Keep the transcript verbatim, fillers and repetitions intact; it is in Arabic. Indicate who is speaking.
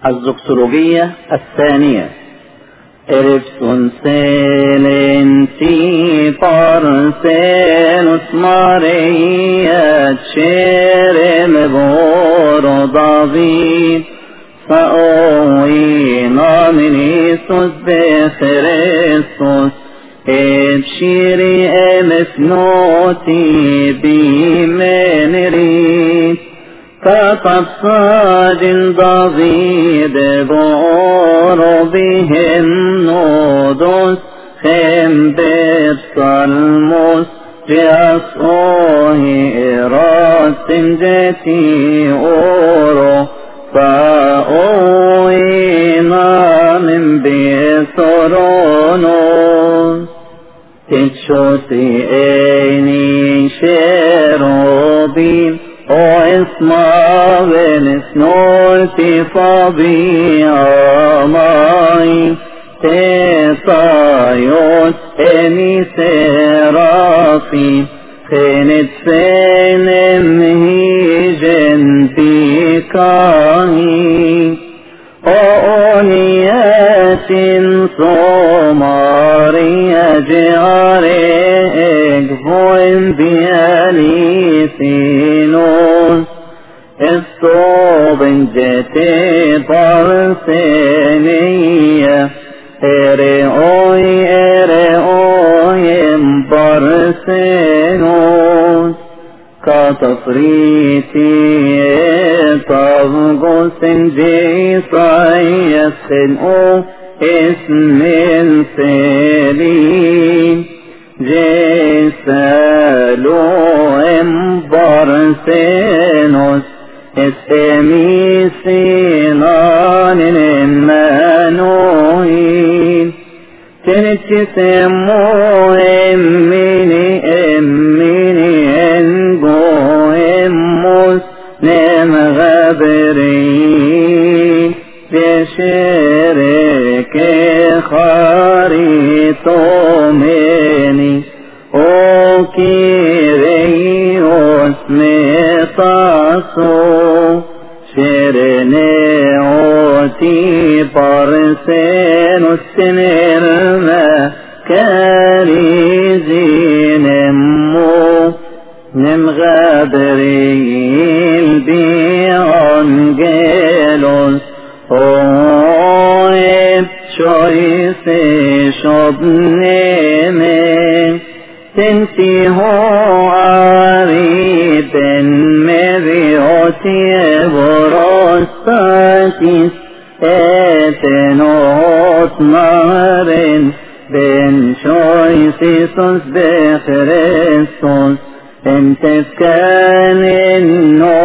Speaker 1: الزوكسولوجية الثانية. إرفسون سيلين تي بارسينوس ماريا تشيرم بورو دافيد فأوي نامنيسوس بخريستوس ابشيري امثنوتي بمنريت كتبصاد دافيد بورو بهم نودوس خم ببصلموس جاس اوهي راس جتي اورو فأوي نامن بثرونوس تشوتي ايني شيروبين او اسما ونسنورتي فابي اماي تطايوت امي سرافي خنت سنم هيجن بكاهي أونيات صومارية جاريك فوين بياليسينوس الصوبن جتي برسينية إرئوي إرئوي برسينوس كتفريتي طغوس جيصايا سنو اسم السليم جيسالو امبارسينوس اسمي سينان المانوين تنتي سمو اميني اميني انجو اموس نم غبرين بشرك خاريطو مني او كيريوس مطاسو شرني اوتي بارسينوس سنرما كاريزين امو نم غبرين بأنجيلوس اويب شويسي شبنيمين تنتي هو عريبن مريوتي بروستاتيس اتنوت نهرين بن شويسيسوس بخريستوس انت كان النور